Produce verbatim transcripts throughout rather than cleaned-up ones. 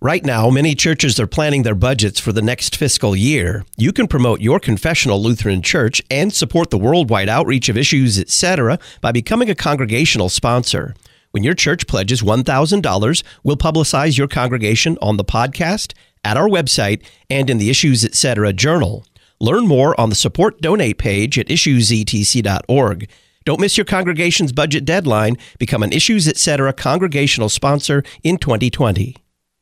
Right now, many churches are planning their budgets for the next fiscal year. You can promote your confessional Lutheran church and support the worldwide outreach of Issues, et cetera by becoming a congregational sponsor. When your church pledges one thousand dollars, we'll publicize your congregation on the podcast, at our website, and in the Issues, et cetera journal. Learn more on the Support Donate page at issues e t c dot org. Don't miss your congregation's budget deadline. Become an Issues, et cetera congregational sponsor in twenty twenty.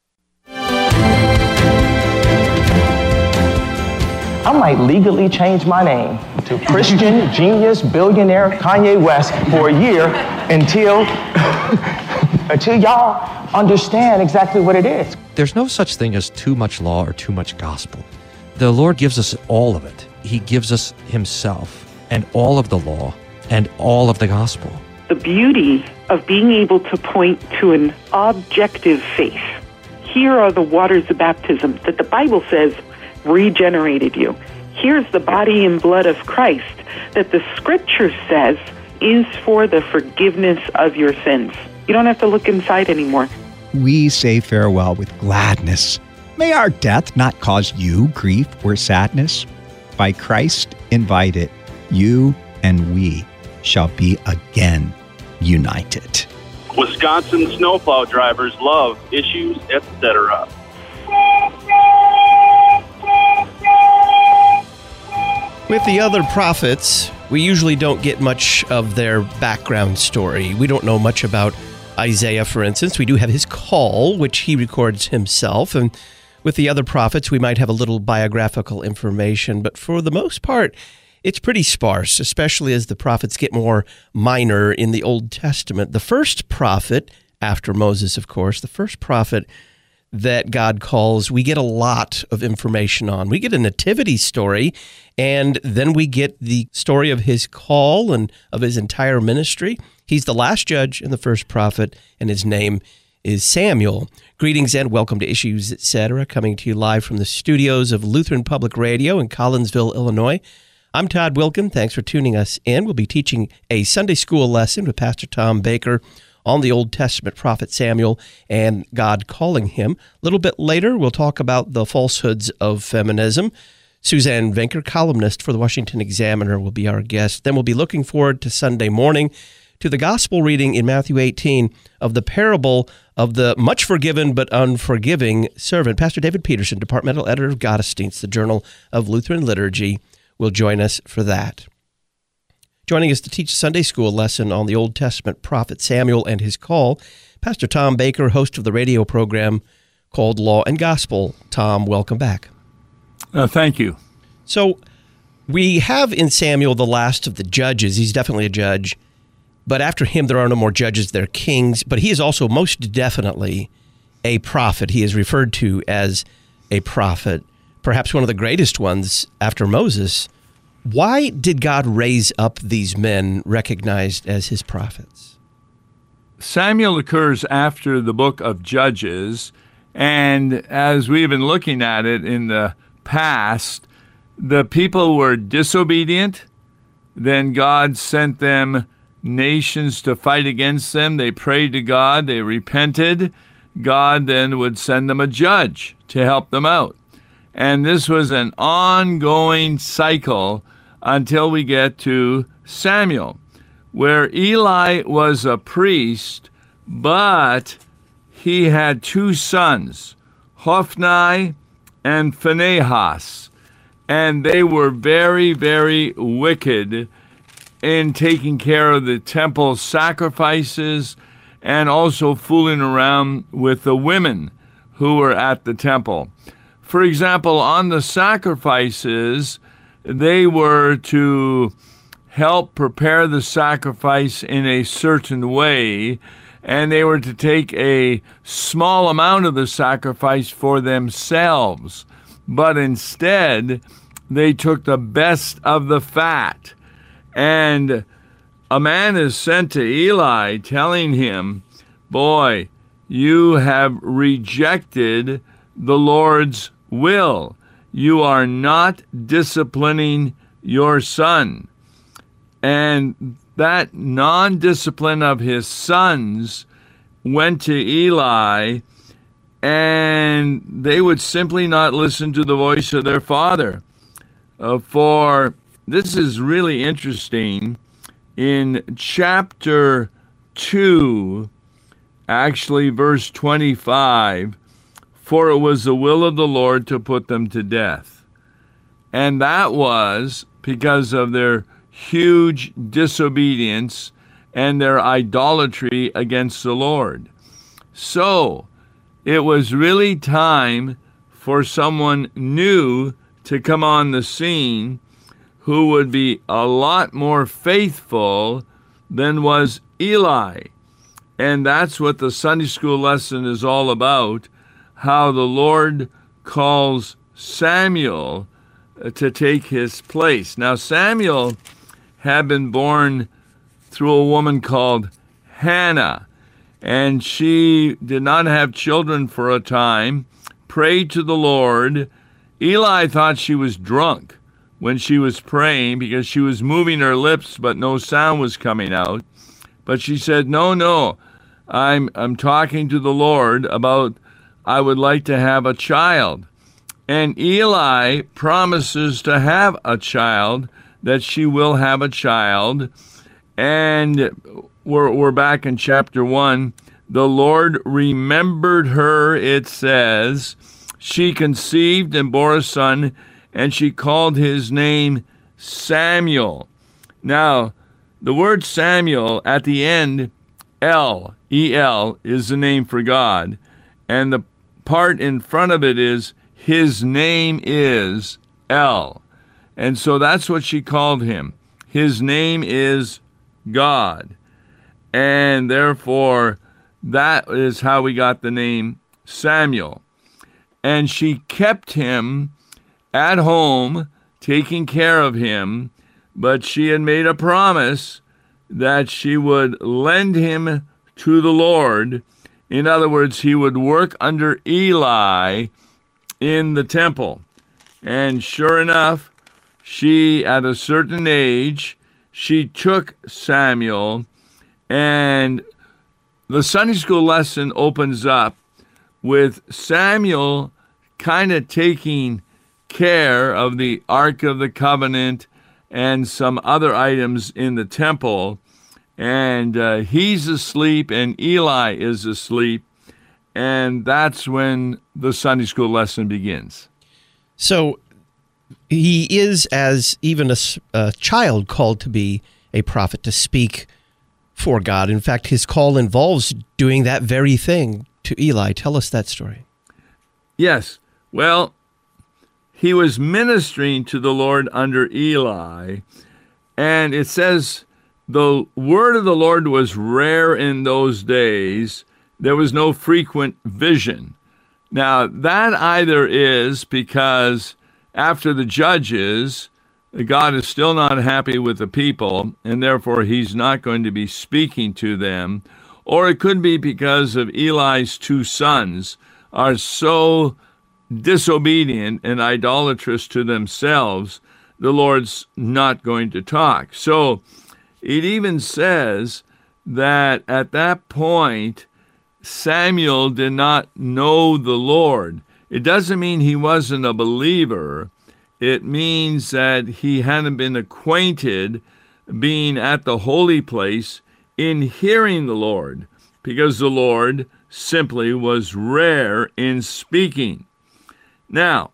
I might legally change my name to Christian Genius Billionaire Kanye West for a year until, until y'all understand exactly what it is. There's no such thing as too much law or too much gospel. The Lord gives us all of it. He gives us himself and all of the law and all of the gospel. The beauty of being able to point to an objective faith. Here are the waters of baptism that the Bible says regenerated you. Here's the body and blood of Christ that the Scripture says is for the forgiveness of your sins. You don't have to look inside anymore. We say farewell with gladness. May our death not cause you grief or sadness. By Christ invited, you and we shall be again united. Wisconsin snowplow drivers love Issues, et cetera. With the other prophets, we usually don't get much of their background story. We don't know much about Isaiah, for instance. We do have his call, which he records himself. And with the other prophets, we might have a little biographical information. But for the most part, it's pretty sparse, especially as the prophets get more minor in the Old Testament. The first prophet, after Moses, of course, the first prophet that God calls, we get a lot of information on. We get a nativity story, and then we get the story of his call and of his entire ministry. He's the last judge and the first prophet, and his name is Samuel. Greetings and welcome to Issues, et cetera, coming to you live from the studios of Lutheran Public Radio in Collinsville, Illinois. I'm Todd Wilken. Thanks for tuning us in. We'll be teaching a Sunday school lesson with Pastor Tom Baker on the Old Testament prophet Samuel and God calling him. A little bit later, we'll talk about the falsehoods of feminism. Suzanne Venker, columnist for the Washington Examiner, will be our guest. Then we'll be looking forward to Sunday morning to the gospel reading in Matthew eighteen of the parable of the much forgiven but unforgiving servant. Pastor David Peterson, departmental editor of Gottesdienst, the Journal of Lutheran Liturgy, will join us for that. Joining us to teach a Sunday school lesson on the Old Testament prophet Samuel and his call, Pastor Tom Baker, host of the radio program called Law and Gospel. Tom, welcome back. Uh, thank you. So we have in Samuel the last of the judges. He's definitely a judge. But after him, there are no more judges. They're kings. But he is also most definitely a prophet. He is referred to as a prophet, perhaps one of the greatest ones after Moses. Why did God raise up these men recognized as his prophets? Samuel occurs after the book of Judges, and as we've been looking at it in the past, the people were disobedient. Then God sent them nations to fight against them. They prayed to God. They repented. God then would send them a judge to help them out. And this was an ongoing cycle until we get to Samuel, where Eli was a priest, but he had two sons, Hophni and Phinehas, and they were very, very wicked in taking care of the temple sacrifices and also fooling around with the women who were at the temple. For example, on the sacrifices, they were to help prepare the sacrifice in a certain way, and they were to take a small amount of the sacrifice for themselves. But instead, they took the best of the fat. And a man is sent to Eli telling him, "Boy, you have rejected the Lord's will. You are not disciplining your son." And that non-discipline of his sons went to Eli, and they would simply not listen to the voice of their father. Uh, for this is really interesting. In chapter two, actually verse twenty-five, for it was the will of the Lord to put them to death. And that was because of their huge disobedience and their idolatry against the Lord. So it was really time for someone new to come on the scene who would be a lot more faithful than was Eli. And that's what the Sunday school lesson is all about, how the Lord calls Samuel to take his place. Now, Samuel had been born through a woman called Hannah, and she did not have children for a time, prayed to the Lord. Eli thought she was drunk when she was praying because she was moving her lips, but no sound was coming out. But she said, no, no, I'm, I'm talking to the Lord about I would like to have a child. And Eli promises to have a child, that she will have a child. And we're, we're back in chapter one. The Lord remembered her, it says. She conceived and bore a son, and she called his name Samuel. Now, the word Samuel at the end, El, E L, is the name for God. And the part in front of it is, his name is El. And so that's what she called him. His name is God. And therefore, that is how we got the name Samuel. And she kept him at home, taking care of him, but she had made a promise that she would lend him to the Lord. In other words, he would work under Eli in the temple. And sure enough, she, at a certain age, she took Samuel, and the Sunday school lesson opens up with Samuel kind of taking care of the Ark of the Covenant and some other items in the temple. And uh, he's asleep and Eli is asleep. And that's when the Sunday school lesson begins. So he is, as even a, a child, called to be a prophet, to speak for God. In fact, his call involves doing that very thing to Eli. Tell us that story. Yes. Well, he was ministering to the Lord under Eli, and it says the word of the Lord was rare in those days. There was no frequent vision. Now, that either is because after the judges, God is still not happy with the people, and therefore he's not going to be speaking to them, or it could be because of Eli's two sons are so disobedient and idolatrous to themselves, the Lord's not going to talk. So it even says that at that point, Samuel did not know the Lord. It doesn't mean he wasn't a believer. It means that he hadn't been acquainted being at the holy place in hearing the Lord, because the Lord simply was rare in speaking. Now,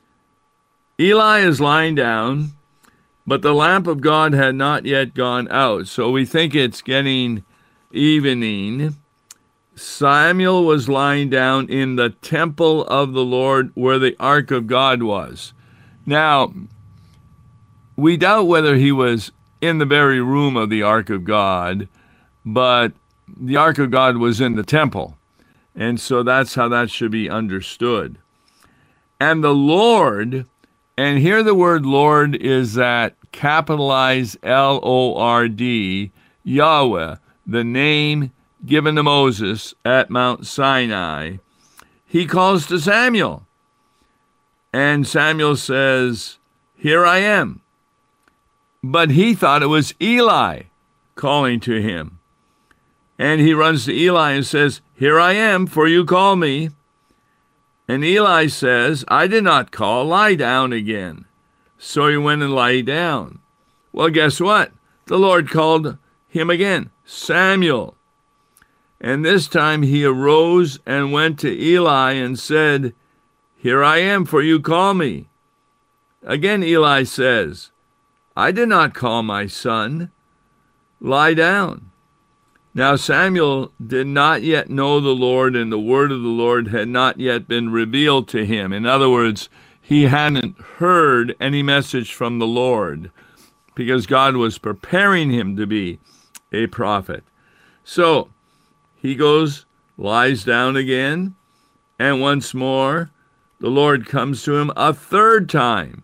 Eli is lying down, but the lamp of God had not yet gone out. So we think it's getting evening. Samuel was lying down in the temple of the Lord where the ark of God was. Now, we doubt whether he was in the very room of the ark of God, but the ark of God was in the temple. And so that's how that should be understood. And the Lord, and here the word Lord is that capitalized L O R D, Yahweh, the name given to Moses at Mount Sinai. He calls to Samuel. And Samuel says, "Here I am." But he thought it was Eli calling to him. And he runs to Eli and says, "Here I am, for you call me." And Eli says, I did not call, lie down again. So he went and lay down. Well, guess what? The Lord called him again, Samuel. And this time he arose and went to Eli and said, Here I am, for you call me. Again Eli says, I did not call my son. Lie down. Now Samuel did not yet know the Lord, and the word of the Lord had not yet been revealed to him. In other words, he hadn't heard any message from the Lord, because God was preparing him to be a prophet. So he goes, lies down again, and once more the Lord comes to him a third time.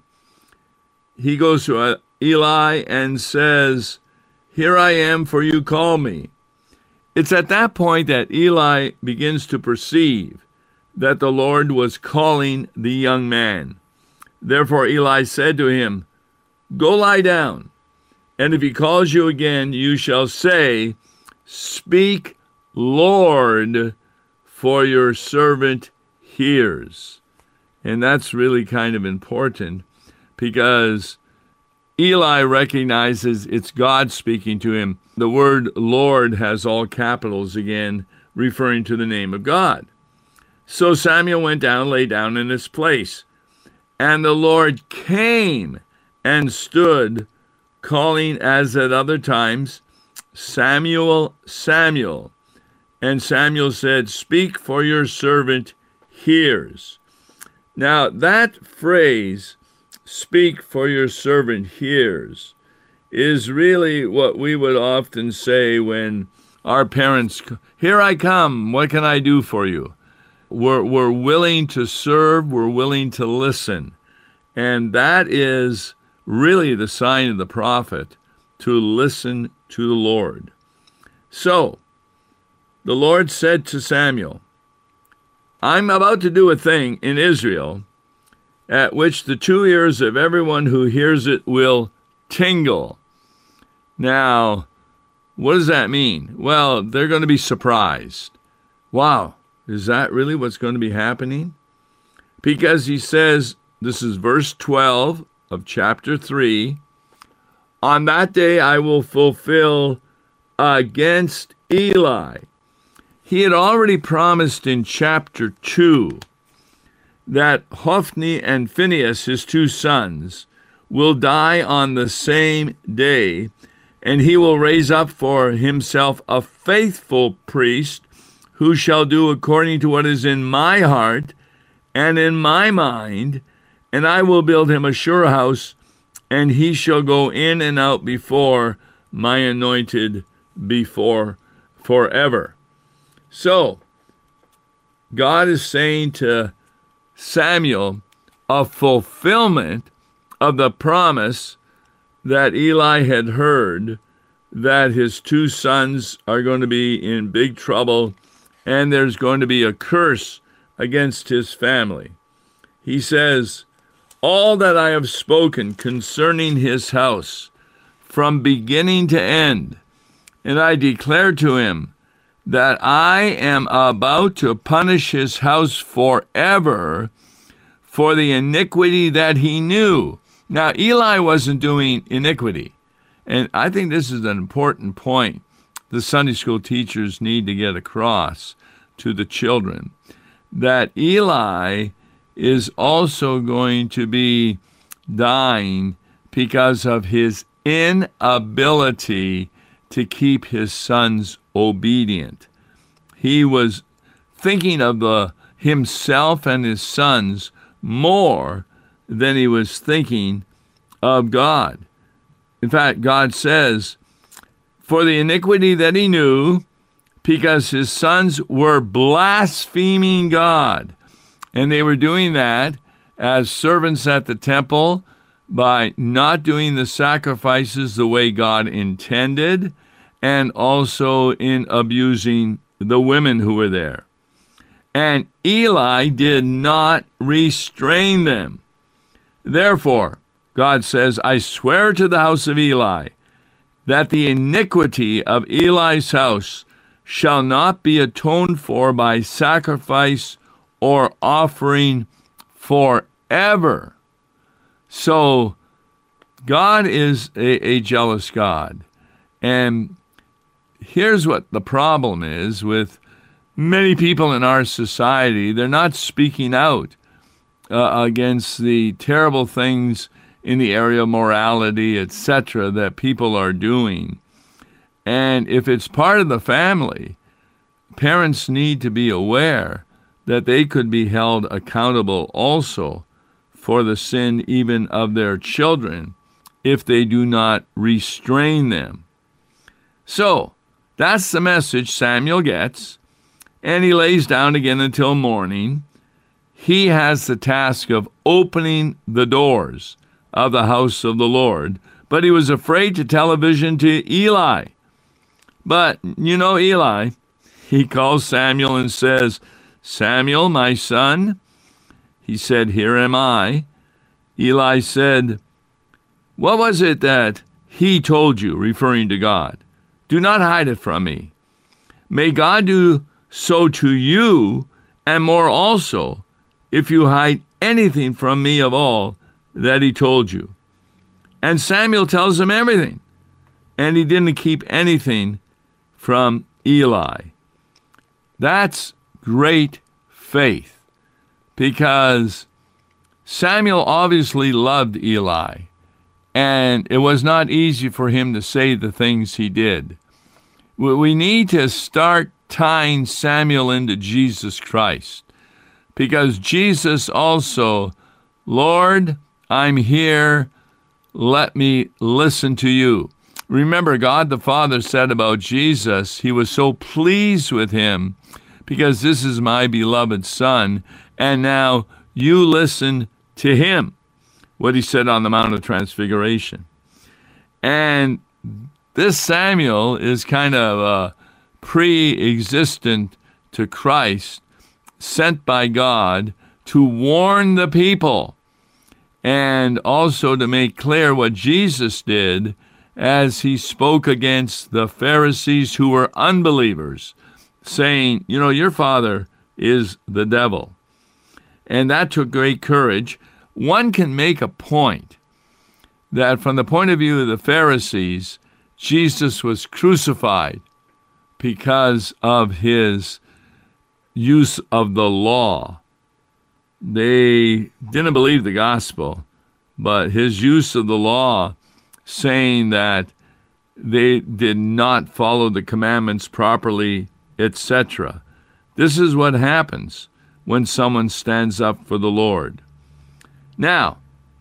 He goes to Eli and says, Here I am, for you call me. It's at that point that Eli begins to perceive that the Lord was calling the young man. Therefore Eli said to him, Go lie down, and if he calls you again, you shall say, Speak, Lord, for your servant hears. And that's really kind of important, because Eli recognizes it's God speaking to him. The word Lord has all capitals again, referring to the name of God. So Samuel went down, lay down in his place. And the Lord came and stood, calling as at other times, Samuel, Samuel. And Samuel said, Speak, for your servant hears. Now that phrase, Speak, for your servant hears, is really what we would often say when our parents, Here I come, what can I do for you? We're, we're willing to serve, we're willing to listen. And that is really the sign of the prophet, to listen to the Lord. So, the Lord said to Samuel, I'm about to do a thing in Israel at which the two ears of everyone who hears it will tingle. Now, what does that mean? Well, they're going to be surprised. Wow, is that really what's going to be happening? Because he says, this is verse twelve of chapter three, On that day I will fulfill against Eli. He had already promised in chapter two that Hophni and Phinehas, his two sons, will die on the same day, and he will raise up for himself a faithful priest who shall do according to what is in my heart and in my mind, and I will build him a sure house, and he shall go in and out before my anointed before forever. So, God is saying to Samuel a fulfillment of the promise that Eli had heard, that his two sons are going to be in big trouble and there's going to be a curse against his family. He says, All that I have spoken concerning his house from beginning to end, and I declare to him that I am about to punish his house forever for the iniquity that he knew. Now, Eli wasn't doing iniquity, and I think this is an important point the Sunday school teachers need to get across to the children, that Eli is also going to be dying because of his inability to keep his sons obedient. He was thinking of the, himself and his sons more than he was thinking of God. In fact, God says, For the iniquity that he knew, because his sons were blaspheming God. And they were doing that as servants at the temple by not doing the sacrifices the way God intended, and also in abusing the women who were there. And Eli did not restrain them. Therefore, God says, I swear to the house of Eli that the iniquity of Eli's house shall not be atoned for by sacrifice or offering forever. So God is a, a jealous God. And here's what the problem is with many people in our society. They're not speaking out uh, against the terrible things in the area of morality, et cetera, that people are doing. And if it's part of the family, parents need to be aware that they could be held accountable also for the sin even of their children if they do not restrain them. So, that's the message Samuel gets, and he lays down again until morning. He has the task of opening the doors of the house of the Lord, but he was afraid to tell a vision to Eli. But, you know Eli, he calls Samuel and says, "Samuel, my son." He said, "Here am I." Eli said, "What was it that he told you," referring to God? "Do not hide it from me. May God do so to you, and more also, if you hide anything from me of all that he told you." And Samuel tells him everything, and he didn't keep anything from Eli. That's great faith, because Samuel obviously loved Eli, and it was not easy for him to say the things he did. We need to start tying Samuel into Jesus Christ, because Jesus also, "Lord, I'm here, let me listen to you." Remember, God the Father said about Jesus, he was so pleased with him because this is my beloved Son, and now you listen to him, what he said on the Mount of Transfiguration. And this Samuel is kind of uh, pre-existent to Christ, sent by God to warn the people and also to make clear what Jesus did as he spoke against the Pharisees who were unbelievers, saying, you know, your father is the devil. And that took great courage. One can make a point that from the point of view of the Pharisees, Jesus was crucified because of his use of the law. They didn't believe the gospel, but his use of the law, saying that they did not follow the commandments properly, et cetera. This is what happens when someone stands up for the Lord. Now,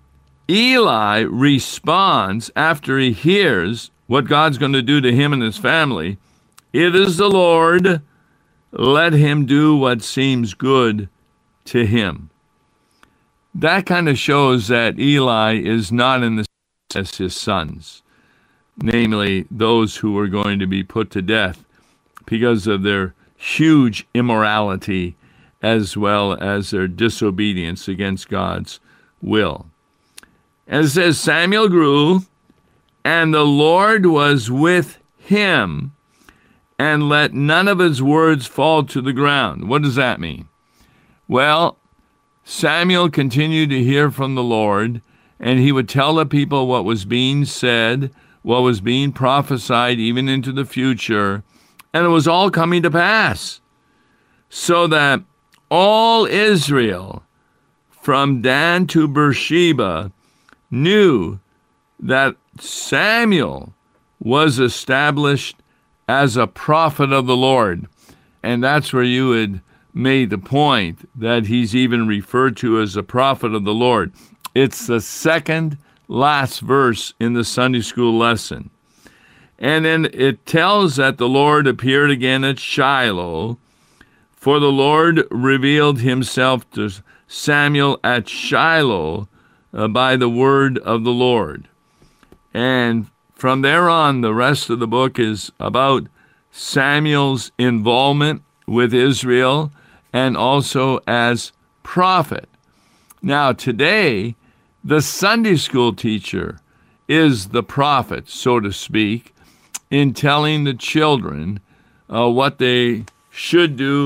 Eli responds after he hears what God's going to do to him and his family. "It is the Lord, let him do what seems good to him." That kind of shows that Eli is not in the as his sons, namely those who were going to be put to death because of their huge immorality as well as their disobedience against God's will. And it says, Samuel grew, and the Lord was with him, and let none of his words fall to the ground. What does that mean? Well, Samuel continued to hear from the Lord, and he would tell the people what was being said, what was being prophesied even into the future, and it was all coming to pass, so that all Israel, from Dan to Beersheba, knew that Samuel was established as a prophet of the Lord. And that's where you had made the point that he's even referred to as a prophet of the Lord. It's the second last verse in the Sunday school lesson. And then it tells that the Lord appeared again at Shiloh, for the Lord revealed himself to Samuel at Shiloh uh, by the word of the Lord. And from there on, the rest of the book is about Samuel's involvement with Israel and also as prophet. Now, today, the Sunday school teacher is the prophet, so to speak, in telling the children uh, what they should do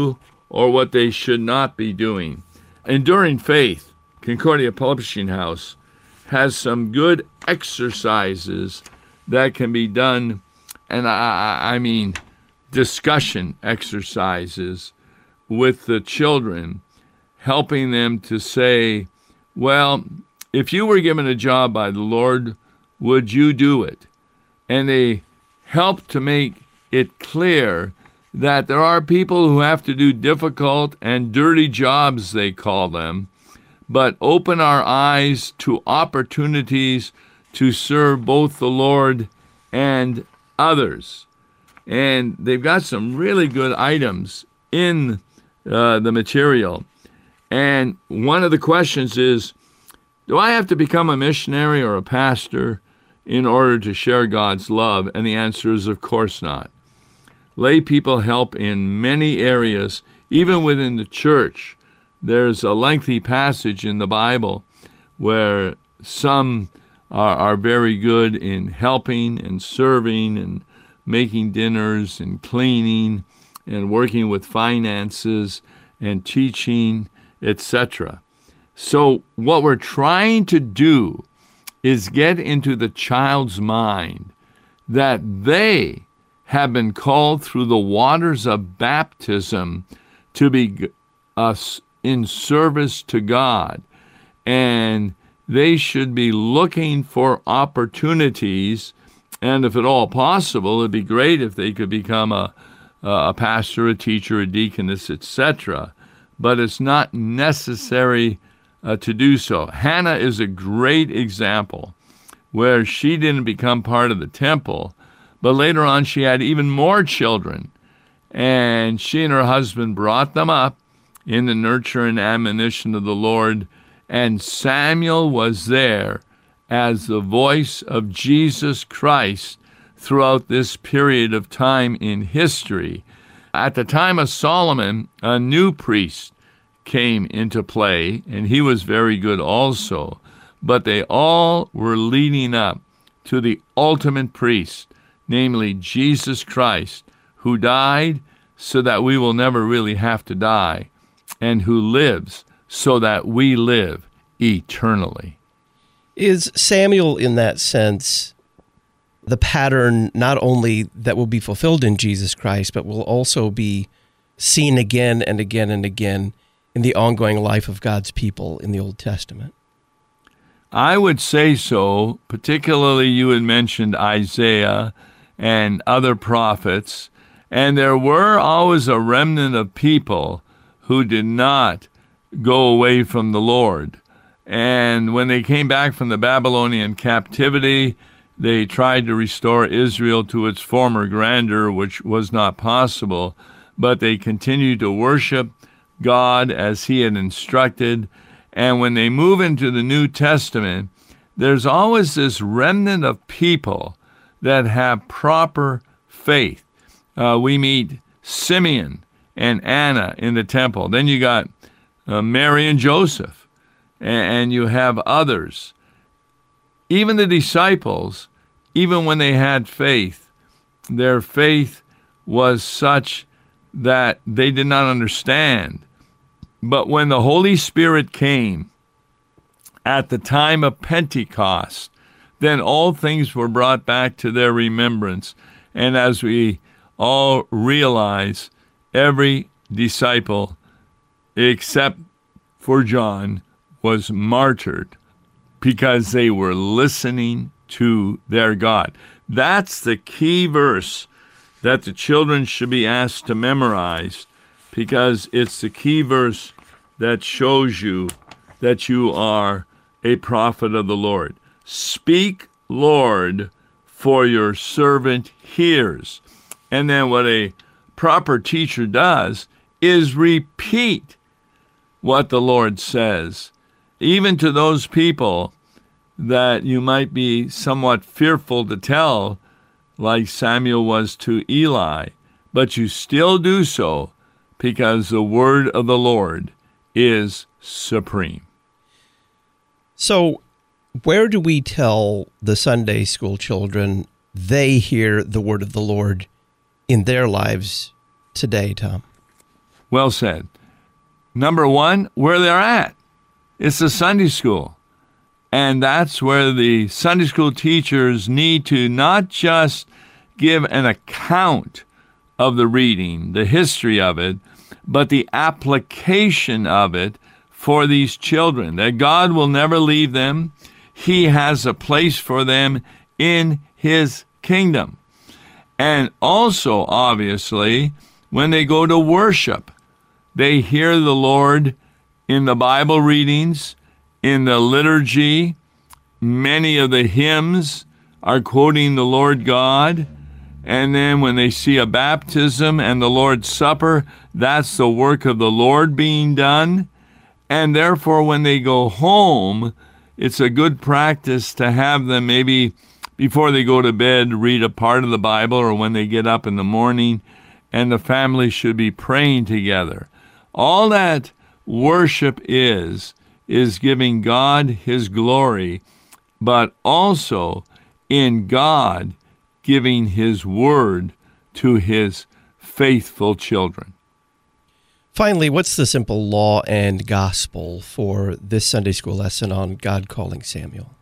or what they should not be doing. Enduring Faith, Concordia Publishing House, has some good exercises that can be done, and I, I mean discussion exercises with the children, helping them to say, well, if you were given a job by the Lord, would you do it? And they help to make it clear that there are people who have to do difficult and dirty jobs, they call them, but open our eyes to opportunities to serve both the Lord and others. And they've got some really good items in uh, the material. And one of the questions is, do I have to become a missionary or a pastor in order to share God's love? And the answer is, of course not. Lay people help in many areas, even within the church. There's a lengthy passage in the Bible where some are, are very good in helping and serving and making dinners and cleaning and working with finances and teaching, et cetera. So what we're trying to do is get into the child's mind that they have been called through the waters of baptism to be us in service to God, and they should be looking for opportunities, and if at all possible, it'd be great if they could become a, a pastor, a teacher, a deaconess, et cetera, but it's not necessary uh, to do so. Hannah is a great example where she didn't become part of the temple, but later on she had even more children, and she and her husband brought them up in the nurture and admonition of the Lord, and Samuel was there as the voice of Jesus Christ throughout this period of time in history. At the time of Solomon, a new priest came into play, and he was very good also, but they all were leading up to the ultimate priest, namely Jesus Christ, who died so that we will never really have to die, and who lives so that we live eternally. Is Samuel, in that sense, the pattern not only that will be fulfilled in Jesus Christ, but will also be seen again and again and again in the ongoing life of God's people in the Old Testament? I would say so. Particularly, you had mentioned Isaiah and other prophets, and there were always a remnant of people who did not go away from the Lord. And when they came back from the Babylonian captivity, they tried to restore Israel to its former grandeur, which was not possible, but they continued to worship God as he had instructed. And when they move into the New Testament, there's always this remnant of people that have proper faith. Uh, we meet Simeon and Anna in the temple. Then you got uh, Mary and Joseph, and, and you have others. Even the disciples, even when they had faith, their faith was such that they did not understand. But when the Holy Spirit came at the time of Pentecost, then all things were brought back to their remembrance. And as we all realize, every disciple, except for John, was martyred because they were listening to their God. That's the key verse that the children should be asked to memorize, because it's the key verse that shows you that you are a prophet of the Lord. Speak, Lord, for your servant hears. And then what a proper teacher does is repeat what the Lord says, even to those people that you might be somewhat fearful to tell, like Samuel was to Eli, but you still do so because the word of the Lord is supreme. So where do we tell the Sunday school children they hear the word of the Lord in their lives today, Tom? Well said. Number one, where they're at. It's the Sunday school. And that's where the Sunday school teachers need to not just give an account of the reading, the history of it, but the application of it for these children, that God will never leave them. He has a place for them in His kingdom. And also, obviously, when they go to worship, they hear the Lord in the Bible readings, in the liturgy. Many of the hymns are quoting the Lord God. And then when they see a baptism and the Lord's Supper, that's the work of the Lord being done. And therefore, when they go home, it's a good practice to have them maybe before they go to bed read a part of the Bible, or when they get up in the morning, and the family should be praying together. All that worship is, is giving God His glory, but also in God giving His word to His faithful children. Finally, what's the simple law and gospel for this Sunday school lesson on God calling Samuel?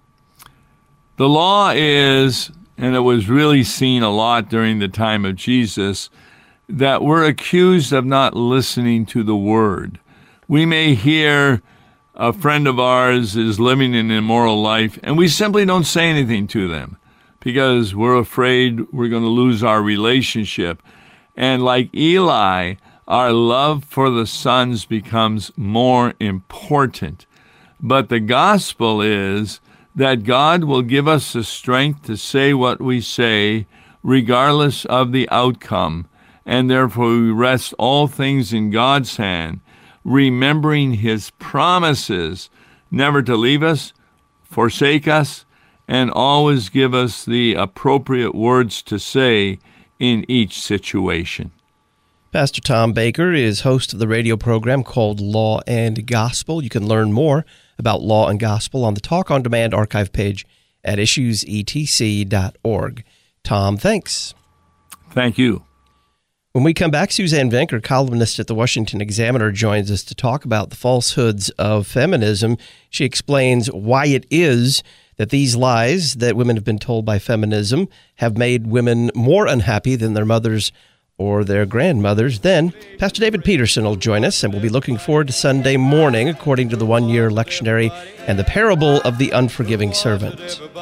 The law is, and it was really seen a lot during the time of Jesus, that we're accused of not listening to the word. We may hear a friend of ours is living an immoral life, and we simply don't say anything to them because we're afraid we're going to lose our relationship. And like Eli, our love for the sons becomes more important. But the gospel is that God will give us the strength to say what we say, regardless of the outcome. And therefore we rest all things in God's hand, remembering His promises never to leave us, forsake us, and always give us the appropriate words to say in each situation. Pastor Tom Baker is host of the radio program called Law and Gospel. You can learn more about Law and Gospel on the Talk on Demand archive page at issues e t c dot org. Tom, thanks. Thank you. When we come back, Suzanne Venker, columnist at the Washington Examiner, joins us to talk about the falsehoods of feminism. She explains why it is that these lies that women have been told by feminism have made women more unhappy than their mothers or their grandmothers. Then Pastor David Peterson will join us, and we'll be looking forward to Sunday morning according to the one-year lectionary and the parable of the unforgiving servant.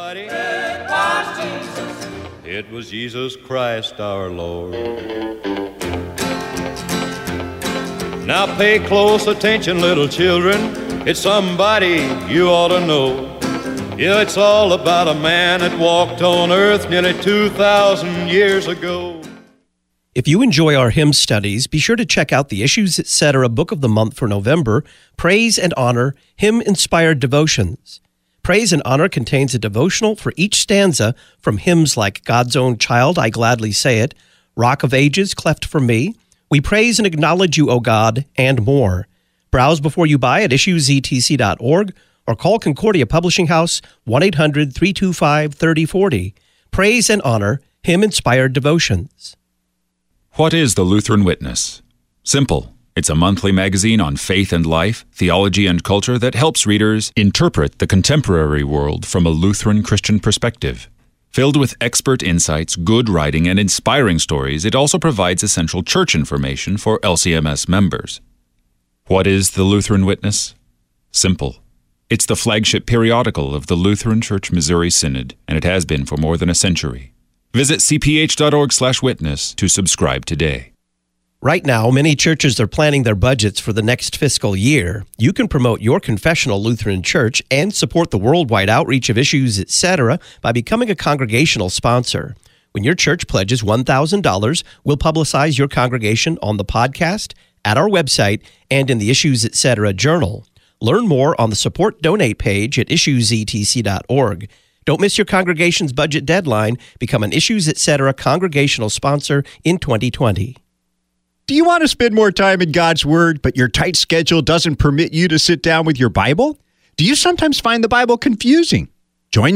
It was Jesus Christ our Lord. Now pay close attention, little children. It's somebody you ought to know. Yeah, it's all about a man that walked on earth nearly two thousand years ago. If you enjoy our hymn studies, be sure to check out the Issues Etc. Book of the Month for November, Praise and Honor, Hymn-Inspired Devotions. Praise and Honor contains a devotional for each stanza from hymns like God's Own Child, I Gladly Say It, Rock of Ages, Cleft for Me, We Praise and Acknowledge You, O God, and more. Browse before you buy at issues e t c dot org or call Concordia Publishing House one eight hundred three two five three oh four oh. Praise and Honor, Hymn-Inspired Devotions. What is the Lutheran Witness? Simple. It's a monthly magazine on faith and life, theology and culture that helps readers interpret the contemporary world from a Lutheran Christian perspective. Filled with expert insights, good writing, and inspiring stories, it also provides essential church information for L C M S members. What is the Lutheran Witness? Simple. It's the flagship periodical of the Lutheran Church Missouri Synod, and it has been for more than a century. Visit c p h dot org slash witness to subscribe today. Right now, many churches are planning their budgets for the next fiscal year. You can promote your confessional Lutheran church and support the worldwide outreach of Issues, et cetera by becoming a congregational sponsor. When your church pledges one thousand dollars, we'll publicize your congregation on the podcast, at our website, and in the Issues, et cetera journal. Learn more on the Support Donate page at issues e t c dot org. Don't miss your congregation's budget deadline. Become an Issues, et cetera congregational sponsor in twenty twenty. Do you want to spend more time in God's Word, but your tight schedule doesn't permit you to sit down with your Bible? Do you sometimes find the Bible confusing? Join me,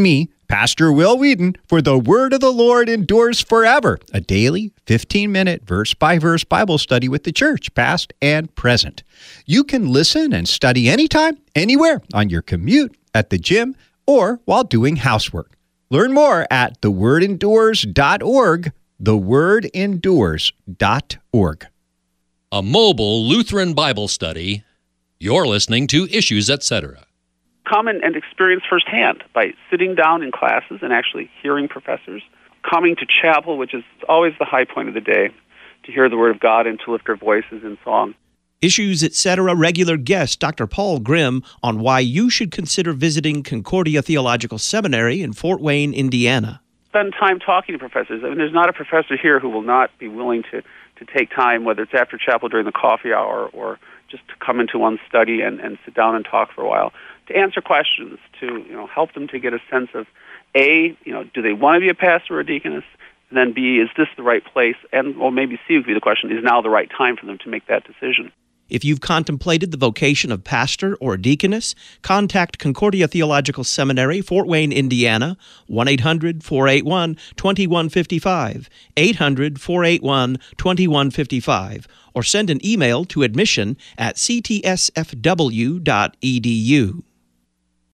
Pastor Will Wheaton for the Word of the Lord endures forever, a daily fifteen-minute verse-by-verse Bible study with the church, past and present. You can listen and study anytime, anywhere, on your commute, at the gym, or while doing housework. Learn more at the word endures dot org, the word endures dot org. A mobile Lutheran Bible study. You're listening to Issues, et cetera. Come and, and experience firsthand by sitting down in classes and actually hearing professors, coming to chapel, which is always the high point of the day, to hear the Word of God and to lift our voices in song. Issues, et cetera. Regular guest Doctor Paul Grimm on why you should consider visiting Concordia Theological Seminary in Fort Wayne, Indiana. Spend time talking to professors. I mean, there's not a professor here who will not be willing to, to take time, whether it's after chapel during the coffee hour or just to come into one's study and, and sit down and talk for a while, to answer questions, to you know help them to get a sense of, A, you know, do they want to be a pastor or a deaconess? And then B, is this the right place? And or maybe C would be the question, is now the right time for them to make that decision? If you've contemplated the vocation of pastor or deaconess, contact Concordia Theological Seminary, Fort Wayne, Indiana, one eight hundred, four eight one, two one five five, eight hundred, four eight one, two one five five, or send an email to admission at c t s f w dot e d u.